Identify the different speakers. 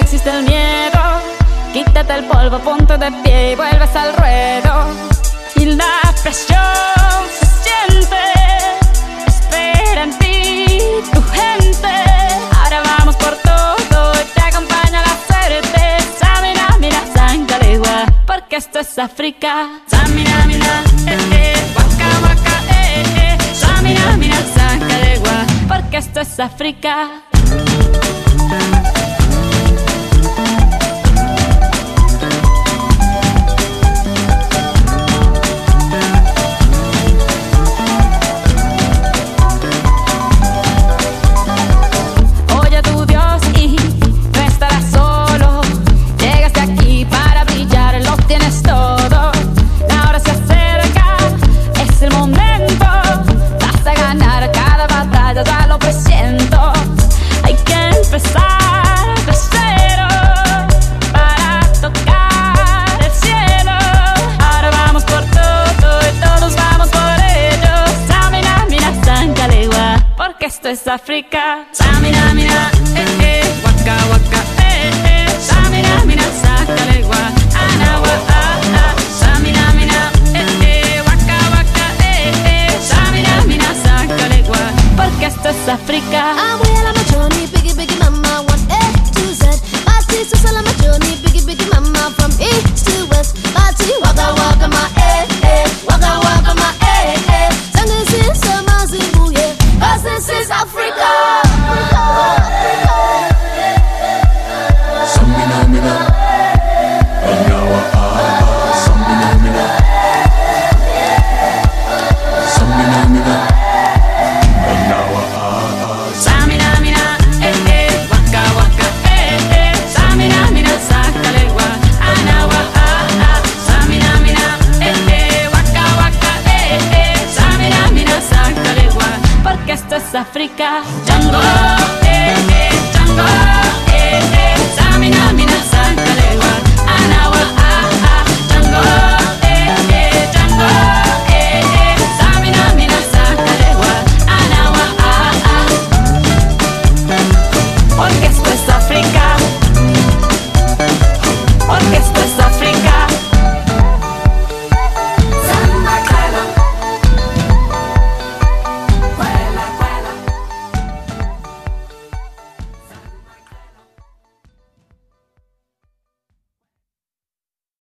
Speaker 1: existe el miedo. Quítate el polvo, ponte de pie y vuelves al ruedo. Y la presión se siente, espera en ti tu gente. Ahora vamos por todo y te acompaña la suerte. Samina, mira, Sancalegua, porque esto es África. Samina, mira, waka, waka, Samina, mira, Sancalegua, porque esto es África. Esto es África.